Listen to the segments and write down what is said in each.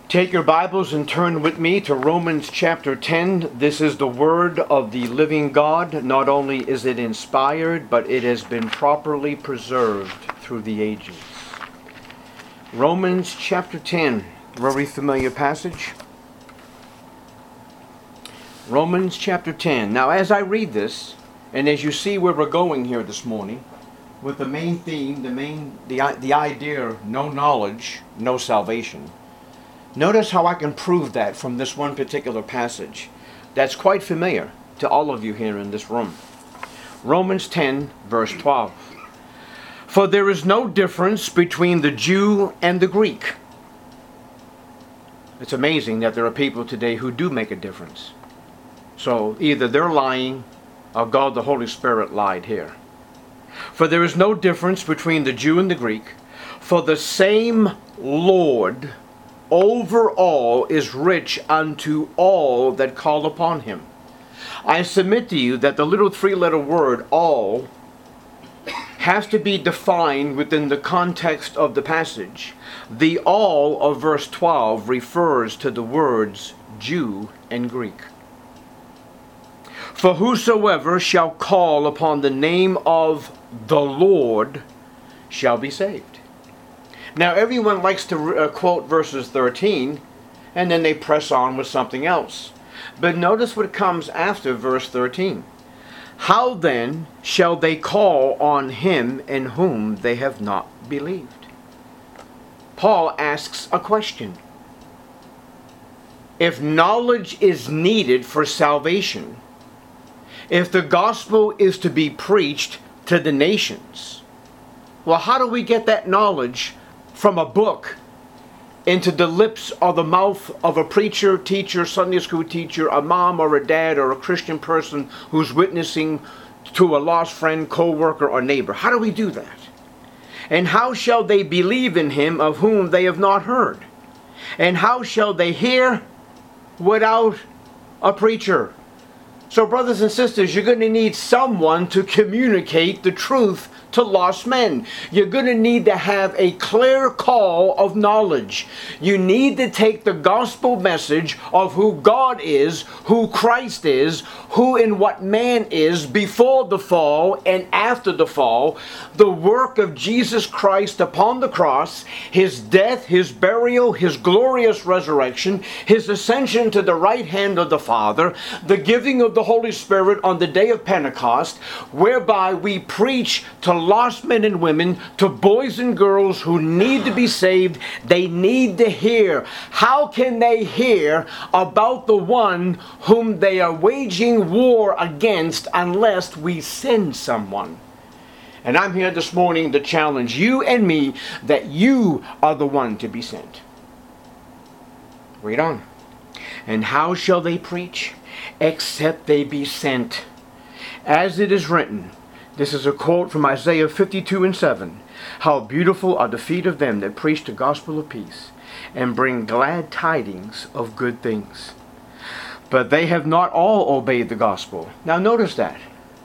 Take your Bibles and turn with me to Romans chapter 10. This is the Word of the living God. Not only is it inspired, but it has been properly preserved through the ages. Romans chapter 10, very familiar passage. Romans chapter 10. Now as I read this, and as you see where we're going here this morning, with the main theme, the idea, no knowledge, no salvation. Notice how I can prove that from this one particular passage that's quite familiar to all of you here in this room. Romans 10, verse 12. For there is no difference between the Jew and the Greek. It's amazing that there are people today who do make a difference. So either they're lying or God the Holy Spirit lied here. For there is no difference between the Jew and the Greek, for the same Lord over all is rich unto all that call upon him. I submit to you that the little three-letter word all has to be defined within the context of the passage. The all of verse 12 refers to the words Jew and Greek. For whosoever shall call upon the name of the Lord shall be saved. Now everyone likes to quote verses 13, and then they press on with something else. But notice what comes after verse 13. How then shall they call on him in whom they have not believed? Paul asks a question. If knowledge is needed for salvation, if the gospel is to be preached to the nations, well, how do we get that knowledge from a book into the lips or the mouth of a preacher, teacher, Sunday school teacher, a mom or a dad or a Christian person who's witnessing to a lost friend, co-worker, or neighbor? How do we do that? And how shall they believe in him of whom they have not heard? And how shall they hear without a preacher? So brothers and sisters, you're going to need someone to communicate the truth to lost men. You're going to need to have a clear call of knowledge. You need to take the gospel message of who God is, who Christ is, who and what man is before the fall and after the fall, the work of Jesus Christ upon the cross, his death, his burial, his glorious resurrection, his ascension to the right hand of the Father, the giving of the Holy Spirit on the day of Pentecost, whereby we preach to lost men and women, to boys and girls who need to be saved. They need to hear. How can they hear about the one whom they are waging war against unless we send someone? And I'm here this morning to challenge you and me that you are the one to be sent. Read on. And how shall they preach except they be sent? As it is written, this is a quote from Isaiah 52:7. How beautiful are the feet of them that preach the gospel of peace and bring glad tidings of good things. But they have not all obeyed the gospel. Now notice that.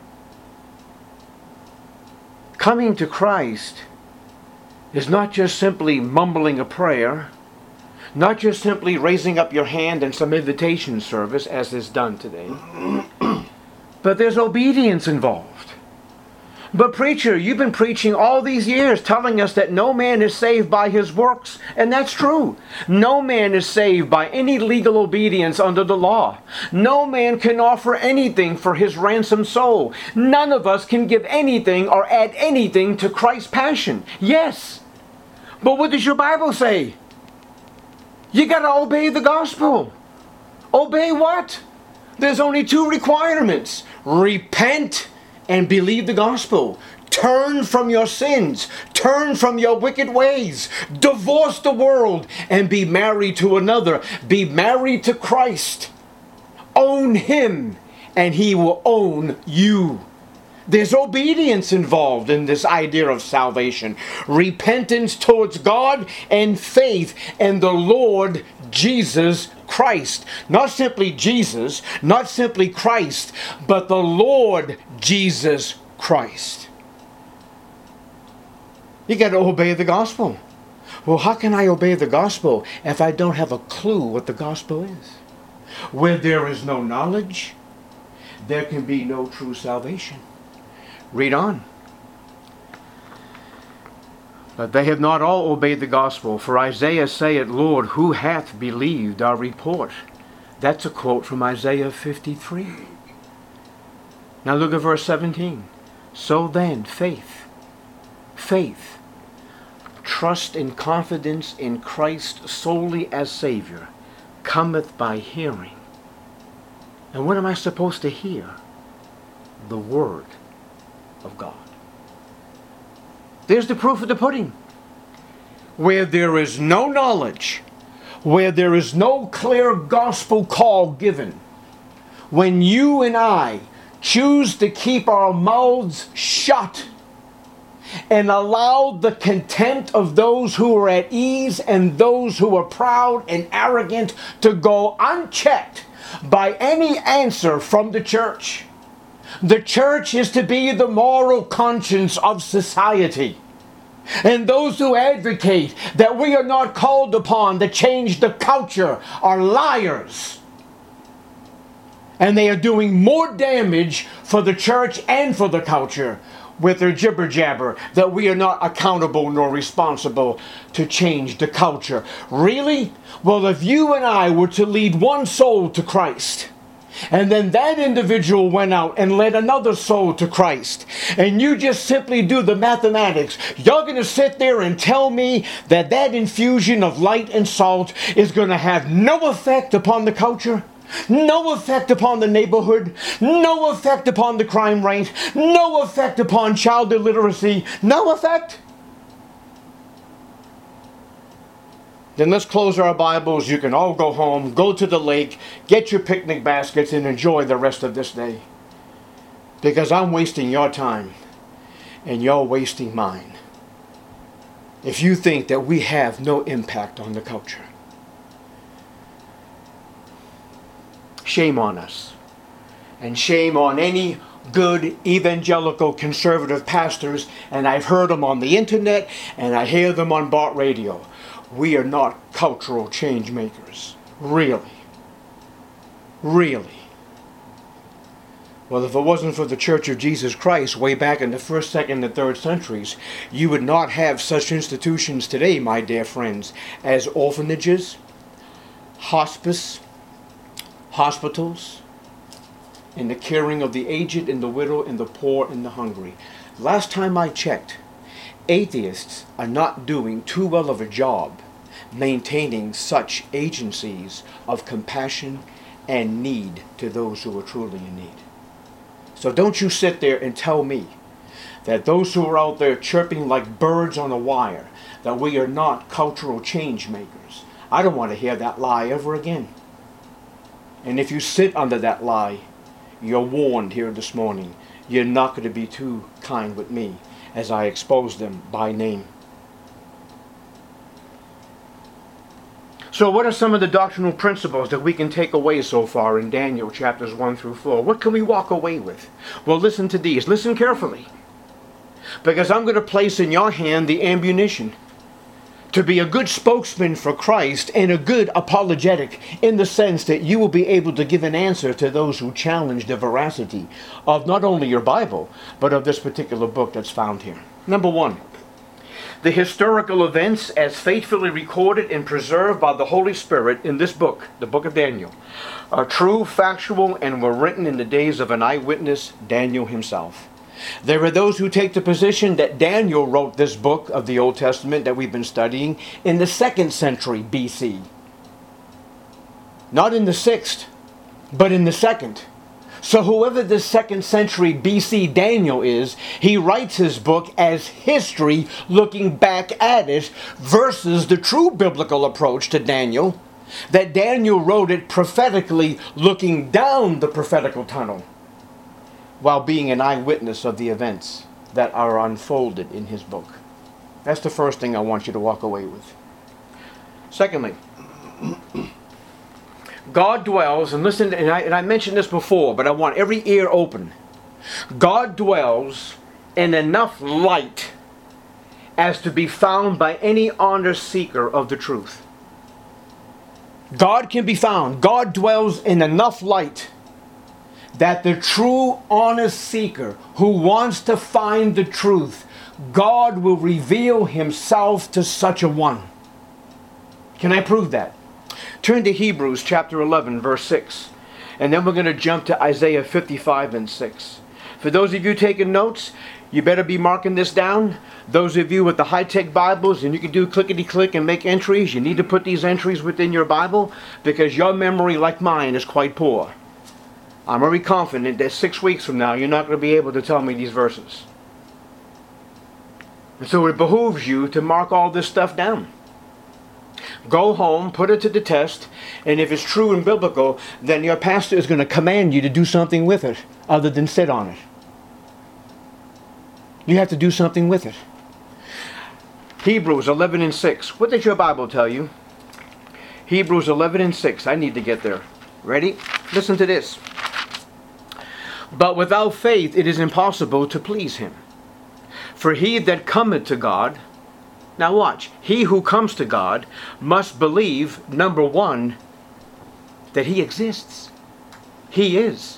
Coming to Christ is not just simply mumbling a prayer, not just simply raising up your hand in some invitation service as is done today, but there's obedience involved. But preacher, you've been preaching all these years telling us that no man is saved by his works. And that's true. No man is saved by any legal obedience under the law. No man can offer anything for his ransomed soul. None of us can give anything or add anything to Christ's passion. Yes. But what does your Bible say? You got to obey the gospel. Obey what? There's only two requirements. Repent and believe the gospel. Turn from your sins. Turn from your wicked ways. Divorce the world and be married to another. Be married to Christ. Own him and he will own you. There's obedience involved in this idea of salvation. Repentance towards God and faith in the Lord Jesus Christ. Not simply Jesus, not simply Christ, but the Lord Jesus Christ. You got to obey the gospel. Well, how can I obey the gospel if I don't have a clue what the gospel is? Where there is no knowledge, there can be no true salvation. Read on. But they have not all obeyed the gospel. For Isaiah saith, Lord, who hath believed our report? That's a quote from Isaiah 53. Now look at verse 17. So then, faith, trust and confidence in Christ solely as Savior, cometh by hearing. And what am I supposed to hear? The Word of God. There's the proof of the pudding. Where there is no knowledge, where there is no clear gospel call given, when you and I choose to keep our mouths shut and allow the contempt of those who are at ease and those who are proud and arrogant to go unchecked by any answer from the church. The church is to be the moral conscience of society. And those who advocate that we are not called upon to change the culture are liars. And they are doing more damage for the church and for the culture with their jibber jabber that we are not accountable nor responsible to change the culture. Really? Well, if you and I were to lead one soul to Christ, and then that individual went out and led another soul to Christ, and you just simply do the mathematics, you're going to sit there and tell me that that infusion of light and salt is going to have no effect upon the culture? No effect upon the neighborhood, no effect upon the crime rate, no effect upon child illiteracy, no effect? Then let's close our Bibles. You can all go home, go to the lake, get your picnic baskets, and enjoy the rest of this day. Because I'm wasting your time, and you're wasting mine, if you think that we have no impact on the culture. Shame on us. And shame on any good evangelical conservative pastors, and I've heard them on the internet, and I hear them on Bart Radio. We are not cultural change makers. Really. Really. Well, if it wasn't for the Church of Jesus Christ way back in the 1st, 2nd, and 3rd centuries, you would not have such institutions today, my dear friends, as orphanages, hospice, hospitals, and the caring of the aged and the widow and the poor and the hungry. Last time I checked, atheists are not doing too well of a job maintaining such agencies of compassion and need to those who are truly in need. So don't you sit there and tell me that those who are out there chirping like birds on a wire, that we are not cultural change makers. I don't want to hear that lie ever again. And if you sit under that lie, you're warned here this morning. You're not going to be too kind with me as I expose them by name. So what are some of the doctrinal principles that we can take away so far in Daniel chapters 1 through 4? What can we walk away with? Well, listen to these. Listen carefully. Because I'm going to place in your hand the ammunition to be a good spokesman for Christ and a good apologetic, in the sense that you will be able to give an answer to those who challenge the veracity of not only your Bible, but of this particular book that's found here. Number one, the historical events as faithfully recorded and preserved by the Holy Spirit in this book, the book of Daniel, are true, factual, and were written in the days of an eyewitness, Daniel himself. There are those who take the position that Daniel wrote this book of the Old Testament that we've been studying in the 2nd century BC. Not in the 6th, but in the 2nd. So whoever this 2nd century BC Daniel is, he writes his book as history looking back at it versus the true biblical approach to Daniel, that Daniel wrote it prophetically looking down the prophetical tunnel, while being an eyewitness of the events that are unfolded in his book. That's the first thing I want you to walk away with. Secondly, God dwells, and listen, and I mentioned this before, but I want every ear open. God dwells in enough light as to be found by any honest seeker of the truth. God can be found. God dwells in enough light that the true, honest seeker who wants to find the truth, God will reveal himself to such a one. Can I prove that? Turn to Hebrews chapter 11, verse 6. And then we're going to jump to Isaiah 55 and 6. For those of you taking notes, you better be marking this down. Those of you with the high-tech Bibles, and you can do clickety-click and make entries, you need to put these entries within your Bible, because your memory, like mine, is quite poor. I'm very confident that 6 weeks from now, you're not going to be able to tell me these verses. And so it behooves you to mark all this stuff down. Go home, put it to the test, and if it's true and biblical, then your pastor is going to command you to do something with it, other than sit on it. You have to do something with it. Hebrews 11 and 6. What does your Bible tell you? Hebrews 11 and 6. I need to get there. Ready? Listen to this. But without faith it is impossible to please him. For he that cometh to God, now watch, he who comes to God must believe, number one, that he exists. He is.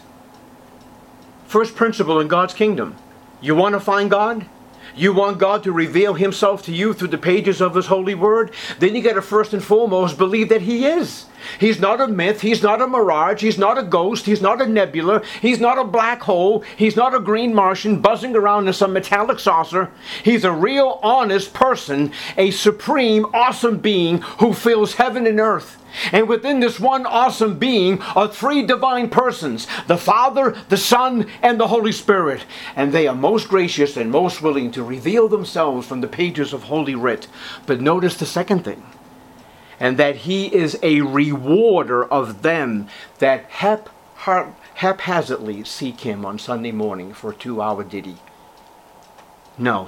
First principle in God's kingdom. You want to find God? You want God to reveal himself to you through the pages of his holy word? Then you got to first and foremost believe that he is. He's not a myth. He's not a mirage. He's not a ghost. He's not a nebula. He's not a black hole. He's not a green Martian buzzing around in some metallic saucer. He's a real, honest person, a supreme, awesome being who fills heaven and earth. And within this one awesome being are three divine persons, the Father, the Son, and the Holy Spirit. And they are most gracious and most willing to reveal themselves from the pages of Holy Writ. But notice the second thing, and that he is a rewarder of them that haphazardly seek him on Sunday morning for a 2-hour ditty. No,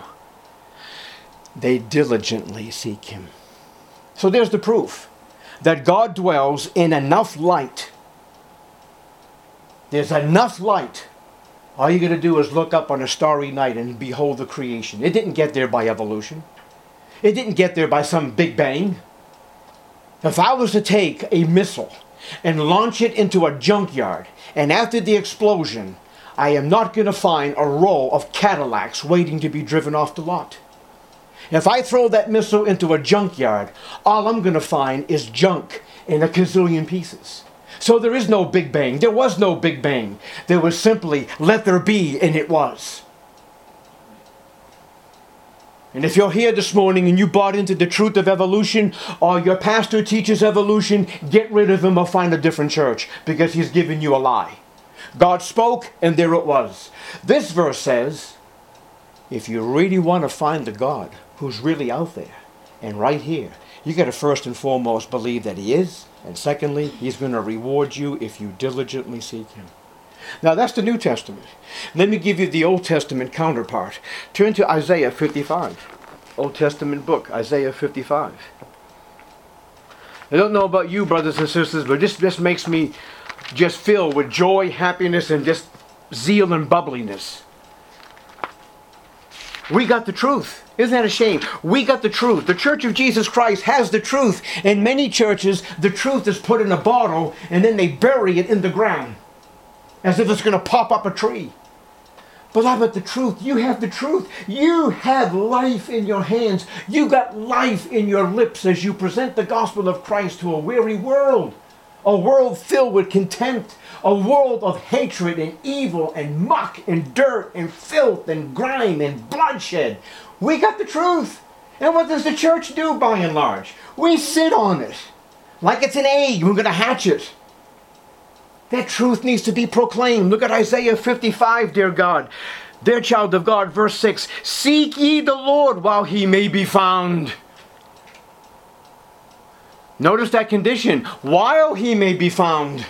they diligently seek him. So there's the proof that God dwells in enough light. There's enough light. All you got to do is look up on a starry night and behold the creation. It didn't get there by evolution. It didn't get there by some big bang. If I was to take a missile and launch it into a junkyard, and after the explosion, I am not going to find a row of Cadillacs waiting to be driven off the lot. If I throw that missile into a junkyard, all I'm going to find is junk in a gazillion pieces. So there is no Big Bang. There was no Big Bang. There was simply let there be, and it was. And if you're here this morning and you bought into the truth of evolution, or your pastor teaches evolution, get rid of him or find a different church, because he's giving you a lie. God spoke, and there it was. This verse says, if you really want to find the God who's really out there and right here, you got to first and foremost believe that he is, and secondly, he's going to reward you if you diligently seek him. Now that's the New Testament. Let me give you the Old Testament counterpart. Turn to Isaiah 55. Old Testament book, Isaiah 55. I don't know about you, brothers and sisters, but this just makes me just filled with joy, happiness, and just zeal and bubbliness. We got the truth. Isn't that a shame? We got the truth. The Church of Jesus Christ has the truth. In many churches, the truth is put in a bottle and then they bury it in the ground as if it's going to pop up a tree. Beloved, the truth. You have the truth. You have life in your hands. You got life in your lips as you present the gospel of Christ to a weary world. A world filled with contempt. A world of hatred and evil and muck and dirt and filth and grime and bloodshed. We got the truth. And what does the church do by and large? We sit on it. Like it's an egg. We're going to hatch it. That truth needs to be proclaimed. Look at Isaiah 55, dear God. Dear child of God, verse 6. Seek ye the Lord while he may be found. Notice that condition. While he may be found.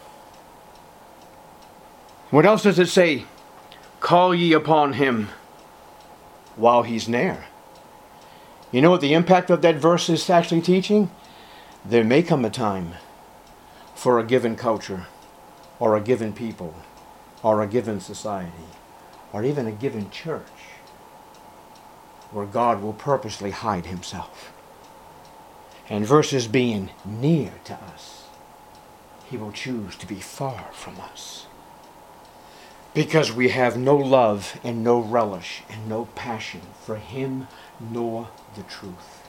What else does it say? Call ye upon him while he's near. You know what the impact of that verse is actually teaching? There may come a time for a given culture, or a given people, or a given society, or even a given church where God will purposely hide himself. And versus being near to us, he will choose to be far from us. Because we have no love and no relish and no passion for him nor the truth.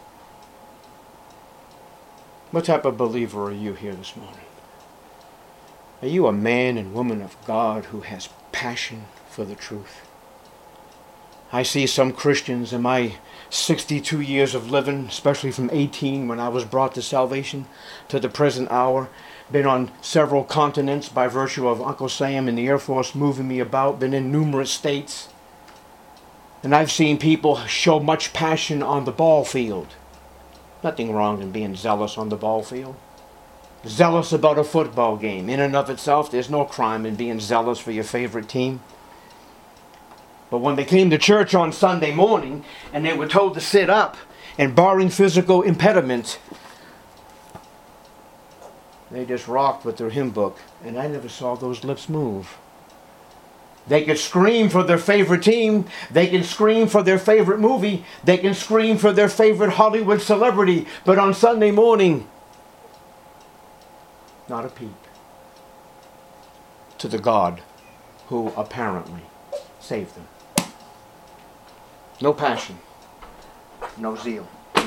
What type of believer are you here this morning? Are you a man and woman of God who has passion for the truth? I see some Christians in my 62 years of living, especially from 18 when I was brought to salvation to the present hour, been on several continents by virtue of Uncle Sam in the Air Force moving me about, been in numerous states. And I've seen people show much passion on the ball field. Nothing wrong in being zealous on the ball field. Zealous about a football game. In and of itself, there's no crime in being zealous for your favorite team. But when they came to church on Sunday morning and they were told to sit up, and barring physical impediment, they just rocked with their hymn book, and I never saw those lips move. They could scream for their favorite team. They can scream for their favorite movie. They can scream for their favorite Hollywood celebrity. But on Sunday morning, not a peep to the God who apparently saved them. No passion, no zeal.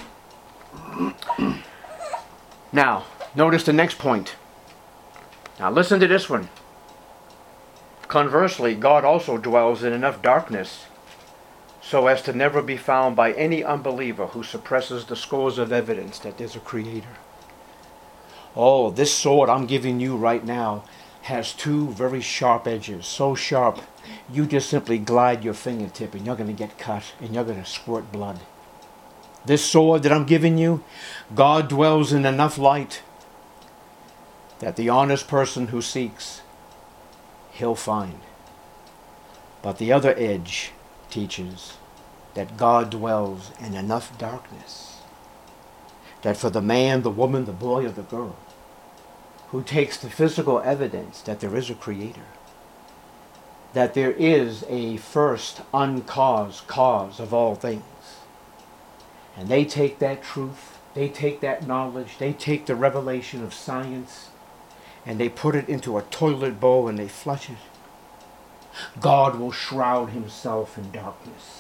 Now, notice the next point. Now listen to this one. Conversely, God also dwells in enough darkness so as to never be found by any unbeliever who suppresses the scores of evidence that there's a creator. Oh, this sword I'm giving you right now has two very sharp edges, so sharp you just simply glide your fingertip and you're going to get cut and you're going to squirt blood. This sword that I'm giving you, God dwells in enough light that the honest person who seeks, he'll find. But the other edge teaches that God dwells in enough darkness that for the man, the woman, the boy, or the girl who takes the physical evidence that there is a creator, that there is a first uncaused cause of all things, and they take that truth, they take that knowledge, they take the revelation of science, and they put it into a toilet bowl and they flush it, God will shroud himself in darkness.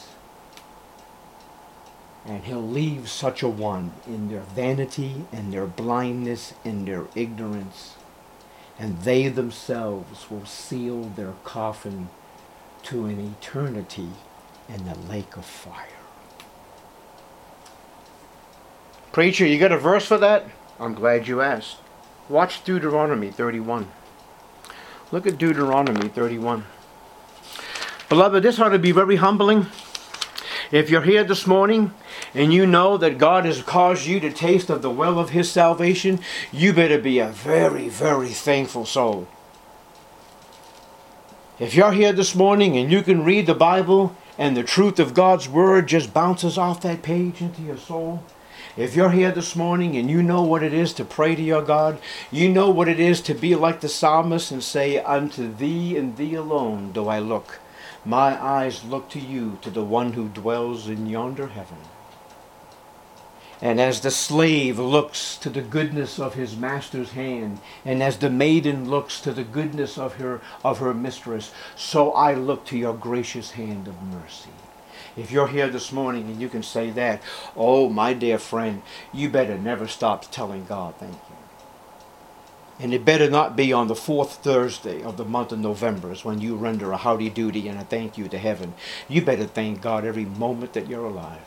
And he'll leave such a one in their vanity and their blindness and their ignorance. And they themselves will seal their coffin to an eternity in the lake of fire. Preacher, you got a verse for that? I'm glad you asked. Watch Deuteronomy 31. Look at Deuteronomy 31. Beloved, this ought to be very humbling. If you're here this morning and you know that God has caused you to taste of the well of his salvation, you better be a very, very thankful soul. If you're here this morning and you can read the Bible and the truth of God's word just bounces off that page into your soul, if you're here this morning and you know what it is to pray to your God, you know what it is to be like the psalmist and say, unto thee and thee alone do I look. My eyes look to you, to the one who dwells in yonder heaven. And as the slave looks to the goodness of his master's hand, and as the maiden looks to the goodness of her mistress, so I look to your gracious hand of mercy. If you're here this morning and you can say that, oh, my dear friend, you better never stop telling God thank you. And it better not be on the fourth Thursday of the month of November is when you render a howdy doody and a thank you to heaven. You better thank God every moment that you're alive.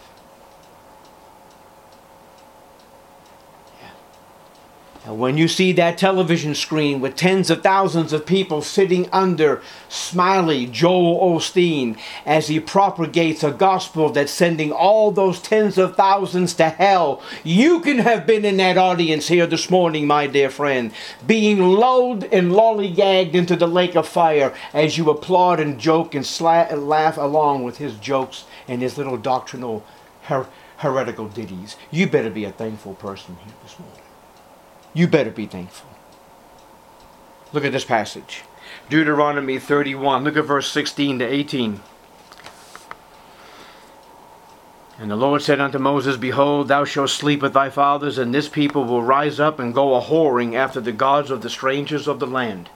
And when you see that television screen with tens of thousands of people sitting under smiley Joel Osteen as he propagates a gospel that's sending all those tens of thousands to hell, you can have been in that audience here this morning, my dear friend, being lulled and lollygagged into the lake of fire as you applaud and joke and laugh along with his jokes and his little doctrinal heretical ditties. You better be a thankful person here this morning. You better be thankful. Look at this passage. Deuteronomy 31. Look at verse 16 to 18. And the Lord said unto Moses, Behold, thou shalt sleep with thy fathers, and this people will rise up and go a-whoring after the gods of the strangers of the land.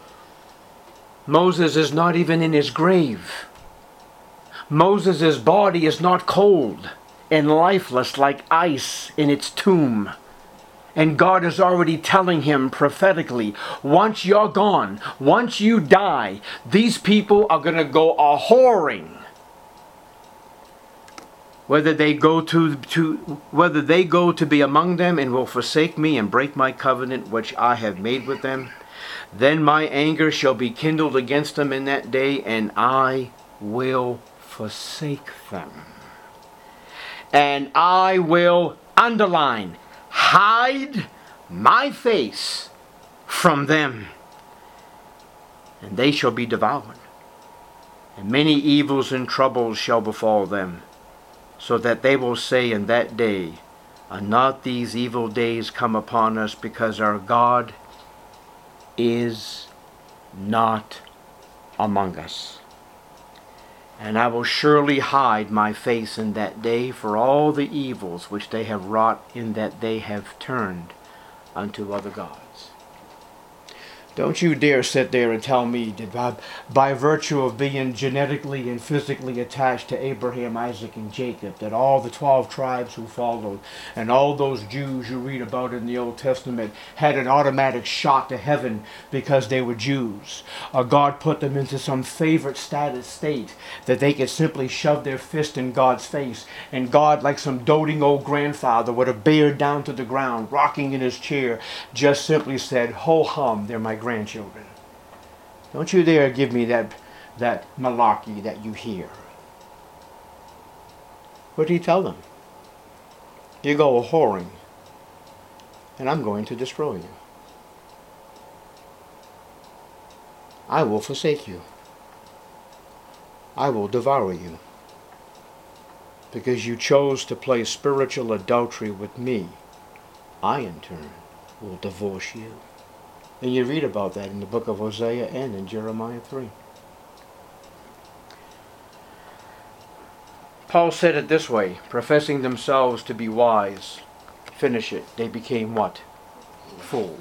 Moses is not even in his grave. Moses' body is not cold and lifeless like ice in its tomb. And God is already telling him prophetically, once you're gone, once you die, these people are going to go a-whoring. Whether they go to be among them and will forsake me and break my covenant which I have made with them, then my anger shall be kindled against them in that day, and I will forsake them. And I will, underline, hide my face from them, and they shall be devoured. And many evils and troubles shall befall them, so that they will say in that day, Are not these evil days come upon us, because our God is not among us? And I will surely hide my face in that day for all the evils which they have wrought, in that they have turned unto other gods. Don't you dare sit there and tell me that by virtue of being genetically and physically attached to Abraham, Isaac, and Jacob, that all the 12 tribes who followed and all those Jews you read about in the Old Testament had an automatic shot to heaven because they were Jews. Or God put them into some favorite status state that they could simply shove their fist in God's face, and God, like some doting old grandfather with a beard down to the ground, rocking in his chair, just simply said, Ho hum, they're my grandchildren. Don't you dare give me that malarkey that you hear. What did he tell them? You go a-whoring, and I'm going to destroy you. I will forsake you. I will devour you, because you chose to play spiritual adultery with me. I, in turn, will divorce you. And you read about that in the book of Hosea and in Jeremiah 3. Paul said it this way, professing themselves to be wise. Finish it. They became what? Fools.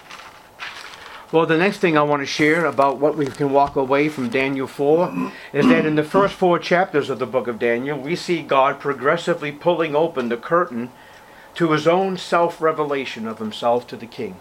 Well, the next thing I want to share about what we can walk away from Daniel 4 is that in the first 4 chapters of the book of Daniel, we see God progressively pulling open the curtain to his own self-revelation of himself to the king.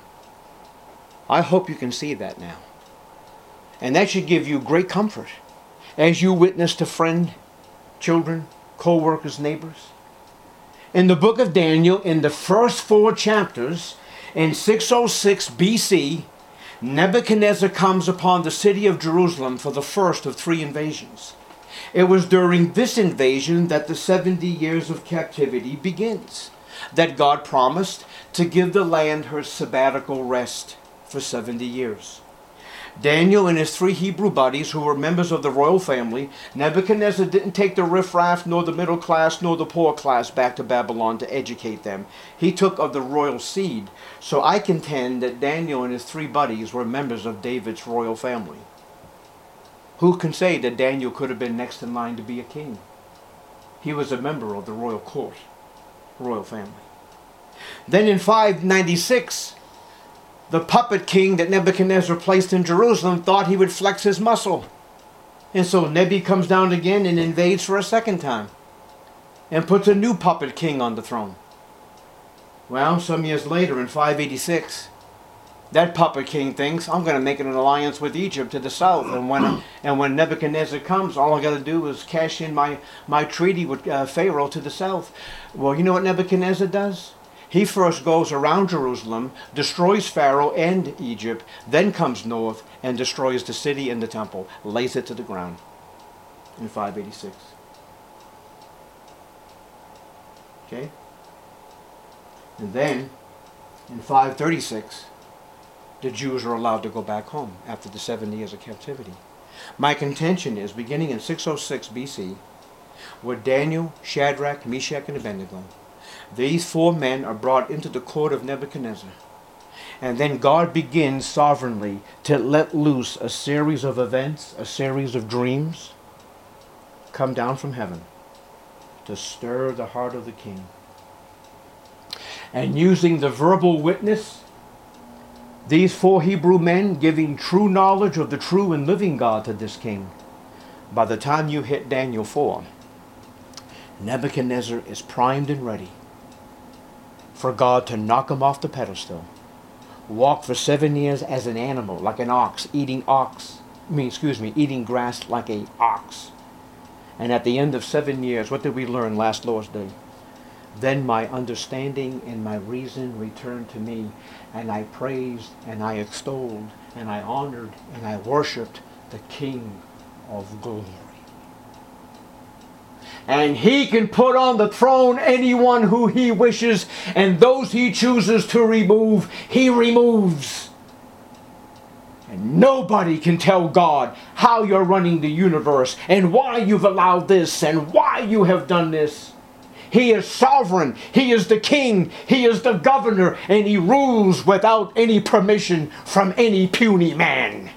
I hope you can see that now. And that should give you great comfort as you witness to friend, children, co-workers, neighbors. In the book of Daniel, in the first 4 chapters, in 606 BC, Nebuchadnezzar comes upon the city of Jerusalem for the first of 3 invasions. It was during this invasion that the 70 years of captivity begins, that God promised to give the land her sabbatical rest for 70 years. Daniel and his 3 Hebrew buddies, who were members of the royal family, Nebuchadnezzar didn't take the riffraff, nor the middle class, nor the poor class back to Babylon to educate them. He took of the royal seed. So I contend that Daniel and his 3 buddies were members of David's royal family. Who can say that Daniel could have been next in line to be a king? He was a member of the royal court, royal family. Then in 596, the puppet king that Nebuchadnezzar placed in Jerusalem thought he would flex his muscle. And so Nebi comes down again and invades for a second time and puts a new puppet king on the throne. Well, some years later in 586, that puppet king thinks, I'm going to make an alliance with Egypt to the south. And when Nebuchadnezzar comes, all I got to do is cash in my treaty with Pharaoh to the south. Well, you know what Nebuchadnezzar does? He first goes around Jerusalem, destroys Pharaoh and Egypt, then comes north and destroys the city and the temple, lays it to the ground in 586. Okay? And then, in 536, the Jews are allowed to go back home after the 70 years of captivity. My contention is, beginning in 606 BC, with Daniel, Shadrach, Meshach, and Abednego, these 4 men are brought into the court of Nebuchadnezzar. And then God begins sovereignly to let loose a series of events, a series of dreams come down from heaven to stir the heart of the king. And using the verbal witness, these 4 Hebrew men giving true knowledge of the true and living God to this king. By the time you hit Daniel 4, Nebuchadnezzar is primed and ready for God to knock him off the pedestal. Walk for 7 years as an animal, like an ox, eating grass like an ox. And at the end of 7 years, what did we learn last Lord's Day? Then my understanding and my reason returned to me, and I praised and I extolled and I honored and I worshipped the King of glory. And he can put on the throne anyone who he wishes, and those he chooses to remove, he removes. And nobody can tell God how you're running the universe and why you've allowed this and why you have done this. He is sovereign. He is the king. He is the governor, and he rules without any permission from any puny man.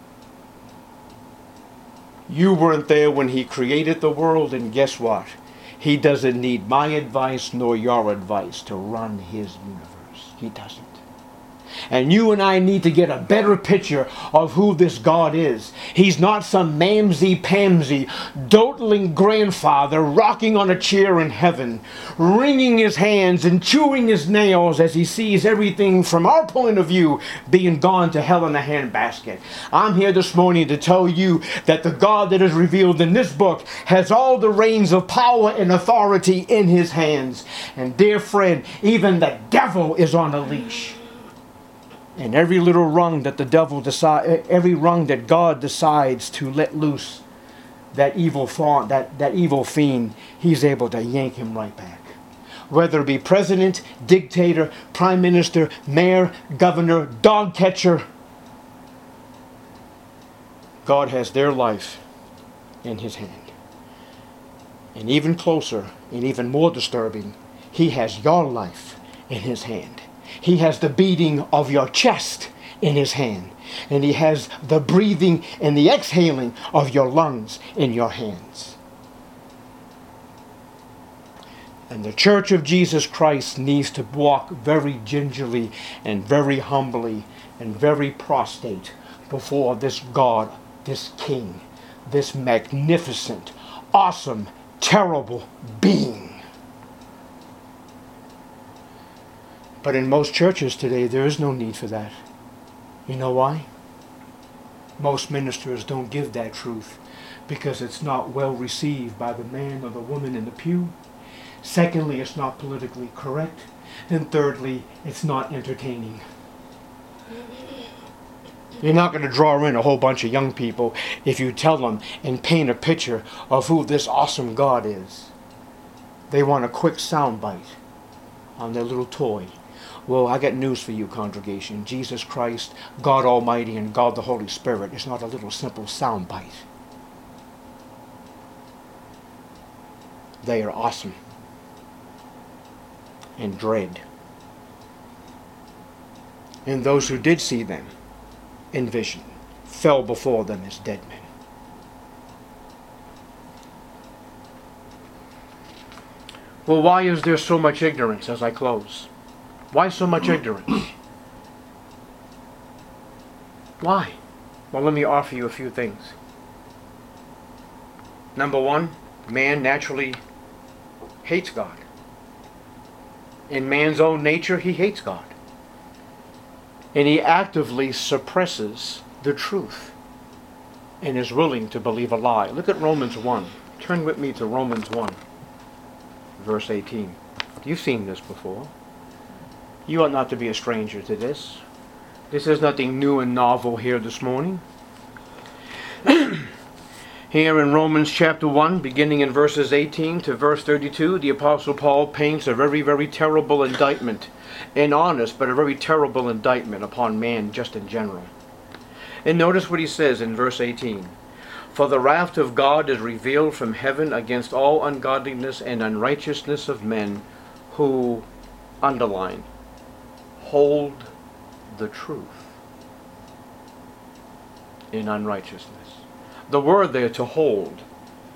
You weren't there when he created the world, and guess what? He doesn't need my advice nor your advice to run his universe. He doesn't. And you and I need to get a better picture of who this God is. He's not some mamsy-pamsy, doting grandfather rocking on a chair in heaven, wringing his hands and chewing his nails as he sees everything from our point of view being gone to hell in a handbasket. I'm here this morning to tell you that the God that is revealed in this book has all the reins of power and authority in his hands. And dear friend, even the devil is on a leash. And every little rung that every rung that God decides to let loose, that evil fiend, he's able to yank him right back. Whether it be president, dictator, prime minister, mayor, governor, dog catcher, God has their life in his hand. And even closer and even more disturbing, he has your life in his hand. He has the beating of your chest in his hand. And he has the breathing and the exhaling of your lungs in your hands. And the Church of Jesus Christ needs to walk very gingerly and very humbly and very prostrate before this God, this King, this magnificent, awesome, terrible being. But in most churches today, there is no need for that. You know why? Most ministers don't give that truth because it's not well received by the man or the woman in the pew. Secondly, it's not politically correct. And thirdly, it's not entertaining. You're not going to draw in a whole bunch of young people if you tell them and paint a picture of who this awesome God is. They want a quick soundbite on their little toy. Well, I got news for you, congregation. Jesus Christ, God Almighty, and God the Holy Spirit is not a little simple soundbite. They are awesome and dread. And those who did see them in vision fell before them as dead men. Well, why is there so much ignorance as I close? Why so much ignorance? Why? Well, let me offer you a few things. Number one, man naturally hates God. In man's own nature, he hates God. And he actively suppresses the truth and is willing to believe a lie. Look at Romans 1. Turn with me to Romans 1, verse 18. You've seen this before. You ought not to be a stranger to this. This is nothing new and novel here this morning. Here in Romans chapter 1, beginning in verses 18 to verse 32, the Apostle Paul paints a very, very terrible indictment. An honest, but a very terrible indictment upon man just in general. And notice what he says in verse 18. For the wrath of God is revealed from heaven against all ungodliness and unrighteousness of men who, underline, hold the truth in unrighteousness. The word there, to hold,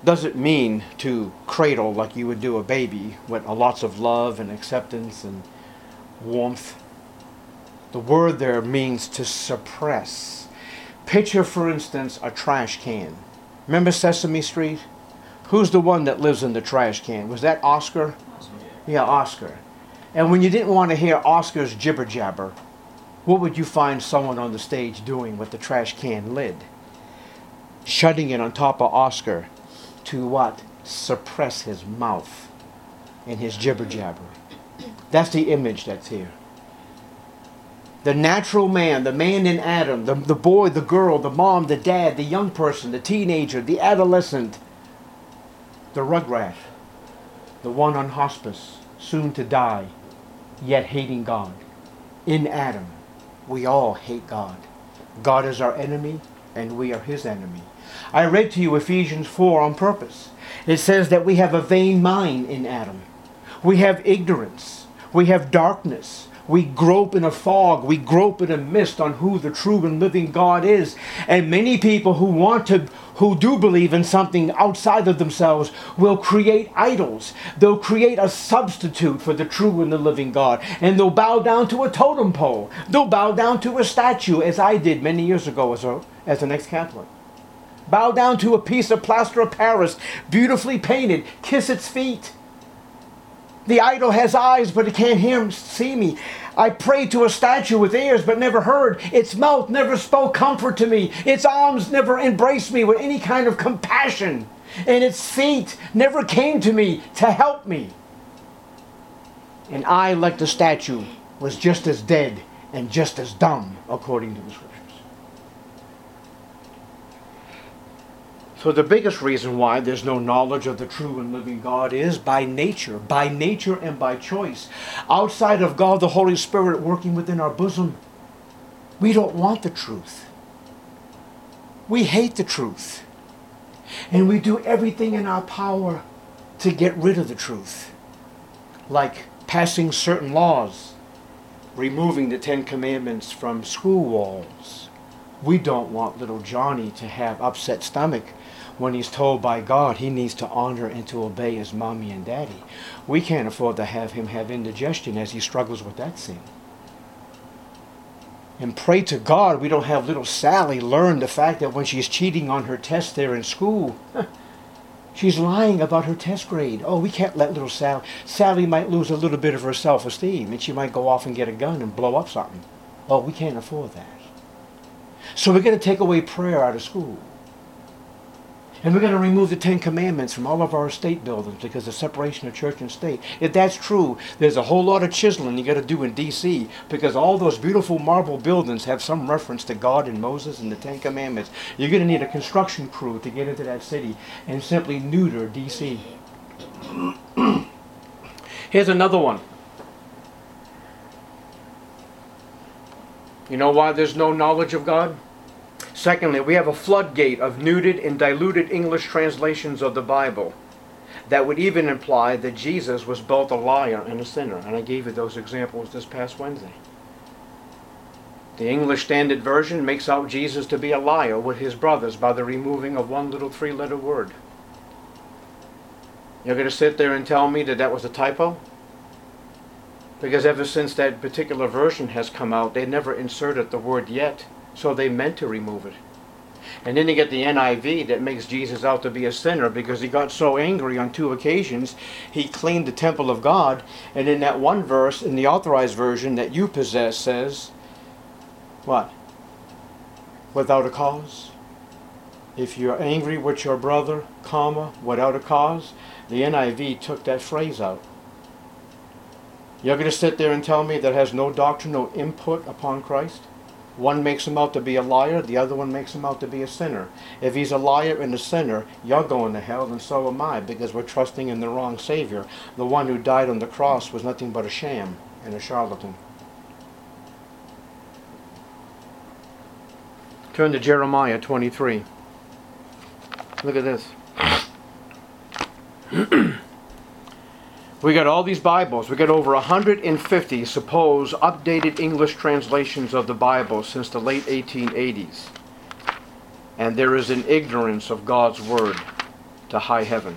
doesn't mean to cradle like you would do a baby with lots of love and acceptance and warmth. The word there means to suppress. Picture, for instance, a trash can. Remember Sesame Street? Who's the one that lives in the trash can? Was that Oscar? Yeah, Oscar. And when you didn't want to hear Oscar's jibber jabber, what would you find someone on the stage doing with the trash can lid? Shutting it on top of Oscar to what? Suppress his mouth and his jibber jabber. That's the image that's here. The natural man, the man in Adam, the boy, the girl, the mom, the dad, the young person, the teenager, the adolescent, the rugrat, the one on hospice, soon to die, yet hating God. In Adam, we all hate God. God is our enemy, and we are his enemy. I read to you Ephesians 4 on purpose. It says that we have a vain mind in Adam. We have ignorance. We have darkness. We grope in a fog. We grope in a mist on who the true and living God is. And many people who do believe in something outside of themselves will create idols. They'll create a substitute for the true and the living God. And they'll bow down to a totem pole. They'll bow down to a statue, as I did many years ago as an ex-Catholic. Bow down to a piece of plaster of Paris, beautifully painted. Kiss its feet. The idol has eyes, but it can't see me. I prayed to a statue with ears, but never heard. Its mouth never spoke comfort to me. Its arms never embraced me with any kind of compassion. And its feet never came to me to help me. And I, like the statue, was just as dead and just as dumb, according to the Scriptures. So the biggest reason why there's no knowledge of the true and living God is by nature and by choice. Outside of God, the Holy Spirit working within our bosom, we don't want the truth. We hate the truth. And we do everything in our power to get rid of the truth. Like passing certain laws, removing the 10 Commandments from school walls. We don't want little Johnny to have upset stomach when he's told by God he needs to honor and to obey his mommy and daddy. We can't afford to have him have indigestion as he struggles with that sin. And pray to God we don't have little Sally learn the fact that when she's cheating on her test there in school, she's lying about her test grade. Oh, we can't let little Sally. Sally might lose a little bit of her self-esteem and she might go off and get a gun and blow up something. Oh, we can't afford that. So we're going to take away prayer out of school. And we're going to remove the 10 Commandments from all of our state buildings because of separation of church and state. If that's true, there's a whole lot of chiseling you got to do in D.C. because all those beautiful marble buildings have some reference to God and Moses and the 10 Commandments. You're going to need a construction crew to get into that city and simply neuter D.C. Here's another one. You know why there's no knowledge of God? Secondly, we have a floodgate of neutered and diluted English translations of the Bible that would even imply that Jesus was both a liar and a sinner. And I gave you those examples this past Wednesday. The English Standard Version makes out Jesus to be a liar with his brothers by the removing of one little 3-letter word. You're going to sit there and tell me that that was a typo? Because ever since that particular version has come out, they never inserted the word yet. So they meant to remove it. And then you get the NIV that makes Jesus out to be a sinner because he got so angry on 2 occasions, he cleaned the temple of God. And in that one verse, in the Authorized Version that you possess, says, what? Without a cause? If you're angry with your brother, comma, without a cause, the NIV took that phrase out. You're going to sit there and tell me that has no doctrinal input upon Christ? One makes him out to be a liar, the other one makes him out to be a sinner. If he's a liar and a sinner, you're going to hell and so am I, because we're trusting in the wrong Savior. The one who died on the cross was nothing but a sham and a charlatan. Turn to Jeremiah 23. Look at this. We got all these Bibles. We got over 150 supposed updated English translations of the Bible since the late 1880s. And there is an ignorance of God's Word to high heaven.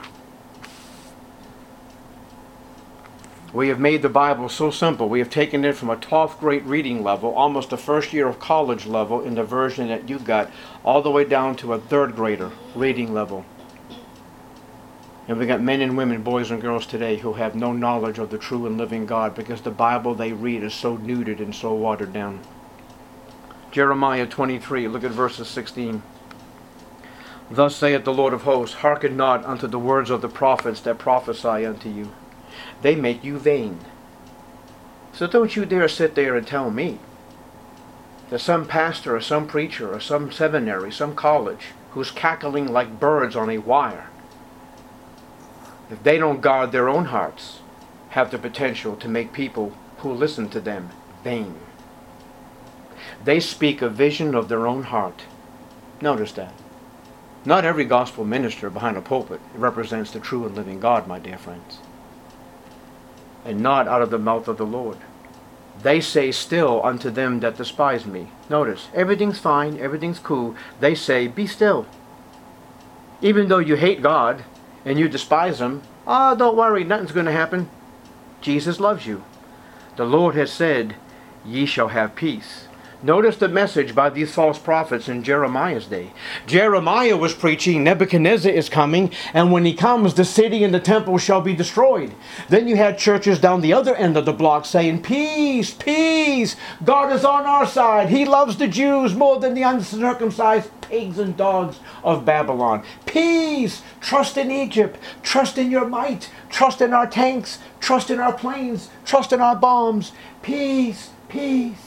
We have made the Bible so simple. We have taken it from a 12th grade reading level, almost the first year of college level in the version that you got, all the way down to a 3rd grader reading level. And we got men and women, boys and girls today who have no knowledge of the true and living God because the Bible they read is so neutered and so watered down. Jeremiah 23, look at verses 16. Thus saith the Lord of hosts, hearken not unto the words of the prophets that prophesy unto you. They make you vain. So don't you dare sit there and tell me that some pastor or some preacher or some seminary, some college, who's cackling like birds on a wire, if they don't guard their own hearts, have the potential to make people who listen to them vain. They speak a vision of their own heart. Notice that. Not every gospel minister behind a pulpit represents the true and living God, my dear friends. And not out of the mouth of the Lord. They say still unto them that despise me. Notice, everything's fine, everything's cool. They say, be still. Even though you hate God and you despise Him, don't worry, nothing's going to happen. Jesus loves you. The Lord has said, ye shall have peace. Notice the message by these false prophets in Jeremiah's day. Jeremiah was preaching, Nebuchadnezzar is coming, and when he comes, the city and the temple shall be destroyed. Then you had churches down the other end of the block saying, peace, peace, God is on our side. He loves the Jews more than the uncircumcised pigs and dogs of Babylon. Peace, trust in Egypt, trust in your might, trust in our tanks, trust in our planes, trust in our bombs. Peace, peace.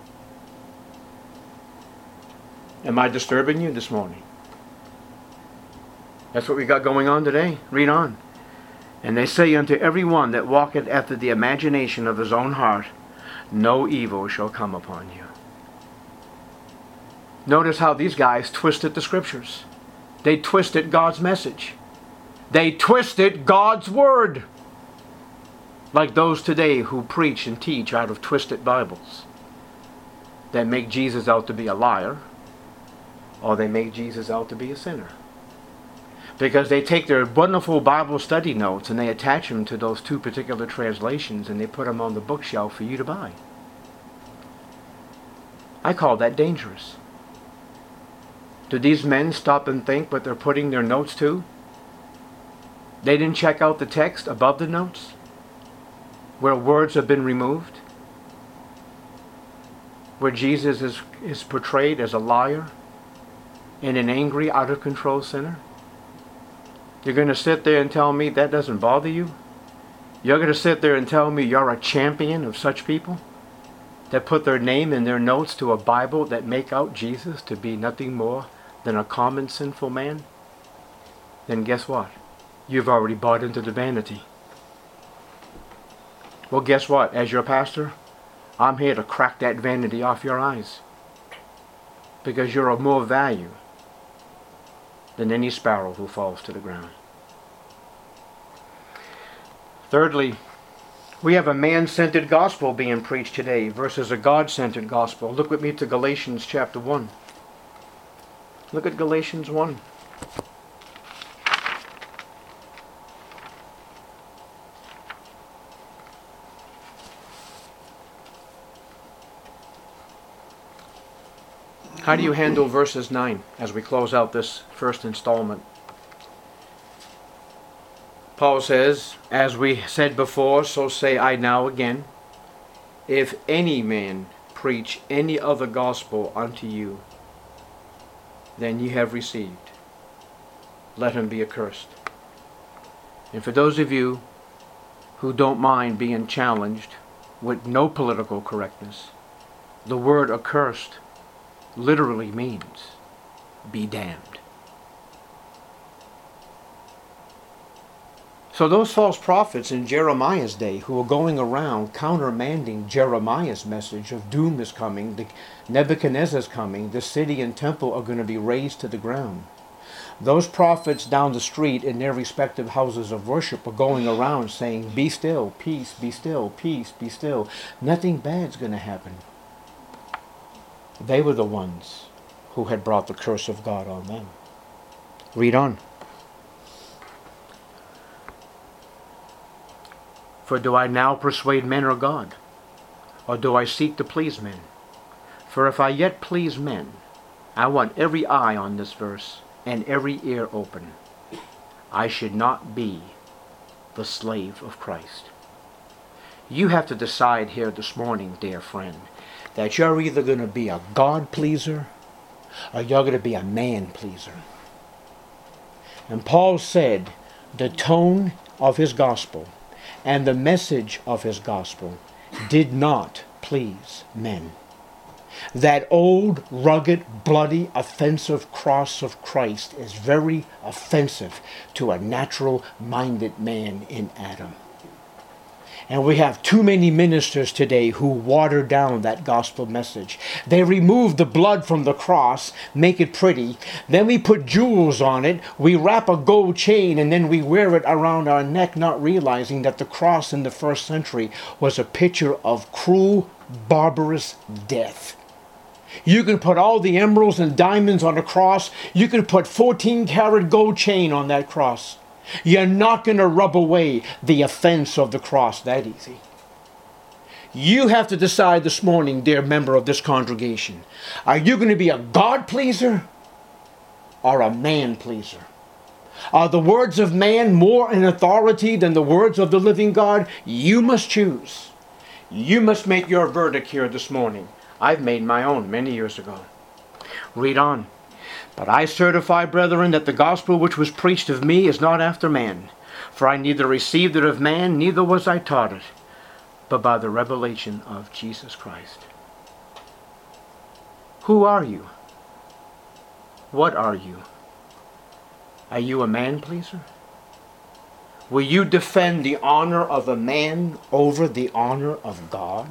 Am I disturbing you this morning? That's what we got going on today. Read on. And they say unto every one that walketh after the imagination of his own heart, no evil shall come upon you. Notice how these guys twisted the scriptures. They twisted God's message. They twisted God's word. Like those today who preach and teach out of twisted Bibles that make Jesus out to be a liar, or they make Jesus out to be a sinner. Because they take their wonderful Bible study notes and they attach them to those 2 particular translations and they put them on the bookshelf for you to buy. I call that dangerous. Do these men stop and think what they're putting their notes to? They didn't check out the text above the notes, where words have been removed, where Jesus is portrayed as a liar and an angry, out-of-control sinner? You're going to sit there and tell me that doesn't bother you? You're going to sit there and tell me you're a champion of such people that put their name in their notes to a Bible that make out Jesus to be nothing more than a common sinful man? Then guess what? You've already bought into the vanity. Well, guess what? As your pastor, I'm here to crack that vanity off your eyes. Because you're of more value than any sparrow who falls to the ground. Thirdly, we have a man-centered gospel being preached today versus a God-centered gospel. Look with me to Galatians chapter 1. Look at Galatians 1. How do you handle verses 9 as we close out this first installment? Paul says, as we said before, so say I now again, if any man preach any other gospel unto you than ye have received, let him be accursed. And for those of you who don't mind being challenged with no political correctness, the word accursed literally means be damned. So those false prophets in Jeremiah's day who were going around countermanding Jeremiah's message of doom is coming, Nebuchadnezzar's coming, the city and temple are going to be razed to the ground. Those prophets down the street in their respective houses of worship are going around saying, be still, peace, be still, peace, be still. Nothing bad's going to happen. They were the ones who had brought the curse of God on them. Read on. For do I now persuade men or God? Or do I seek to please men? For if I yet please men, I want every eye on this verse and every ear open. I should not be the slave of Christ. You have to decide here this morning, dear friend, that you're either going to be a God pleaser or you're going to be a man pleaser. And Paul said the tone of his gospel and the message of his gospel did not please men. That old, rugged, bloody, offensive cross of Christ is very offensive to a natural-minded man in Adam. And we have too many ministers today who water down that gospel message. They remove the blood from the cross, make it pretty. Then we put jewels on it. We wrap a gold chain and then we wear it around our neck, not realizing that the cross in the first century was a picture of cruel, barbarous death. You can put all the emeralds and diamonds on a cross. You can put 14-karat gold chain on that cross. You're not going to rub away the offense of the cross that easy. You have to decide this morning, dear member of this congregation, are you going to be a God pleaser or a man pleaser? Are the words of man more in authority than the words of the living God? You must choose. You must make your verdict here this morning. I've made my own many years ago. Read on. But I certify, brethren, that the gospel which was preached of me is not after man. For I neither received it of man, neither was I taught it, but by the revelation of Jesus Christ. Who are you? What are you? Are you a man pleaser? Will you defend the honor of a man over the honor of God?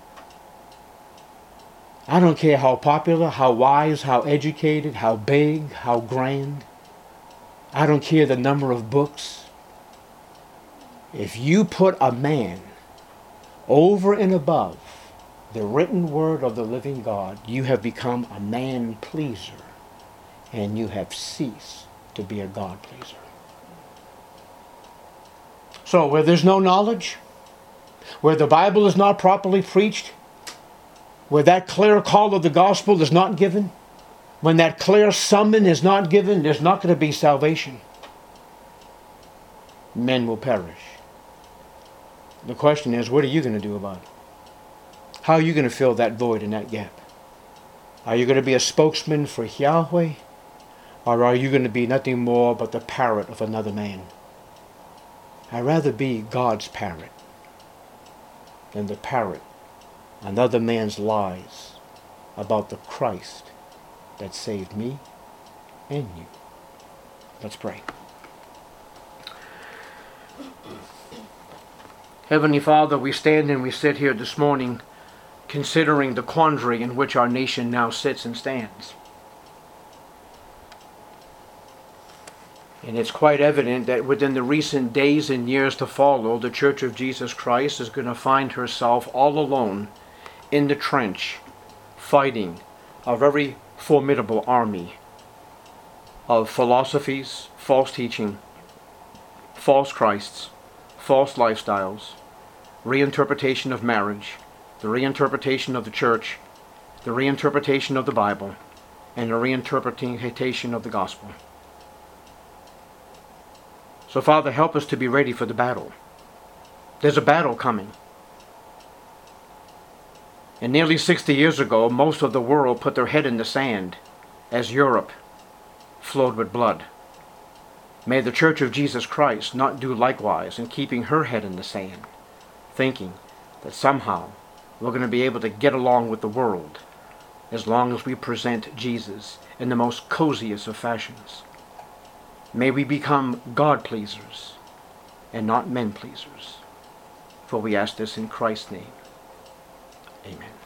I don't care how popular, how wise, how educated, how big, how grand. I don't care the number of books. If you put a man over and above the written word of the living God, you have become a man pleaser and you have ceased to be a God pleaser. So where there's no knowledge, where the Bible is not properly preached, where that clear call of the gospel is not given, when that clear summon is not given, there's not going to be salvation. Men will perish. The question is, what are you going to do about it? How are you going to fill that void and that gap? Are you going to be a spokesman for Yahweh? Or are you going to be nothing more but the parrot of another man? I'd rather be God's parrot than the parrot another man's lies about the Christ that saved me and you. Let's pray. Heavenly Father, we stand and we sit here this morning considering the quandary in which our nation now sits and stands. And it's quite evident that within the recent days and years to follow, the Church of Jesus Christ is going to find herself all alone in the trench, fighting a very formidable army of philosophies, false teaching, false Christs, false lifestyles, reinterpretation of marriage, the reinterpretation of the church, the reinterpretation of the Bible, and the reinterpretation of the gospel. So Father, help us to be ready for the battle. There's a battle coming. And nearly 60 years ago, most of the world put their head in the sand as Europe flowed with blood. May the Church of Jesus Christ not do likewise in keeping her head in the sand, thinking that somehow we're going to be able to get along with the world as long as we present Jesus in the most coziest of fashions. May we become God pleasers and not men pleasers. For we ask this in Christ's name. Amen.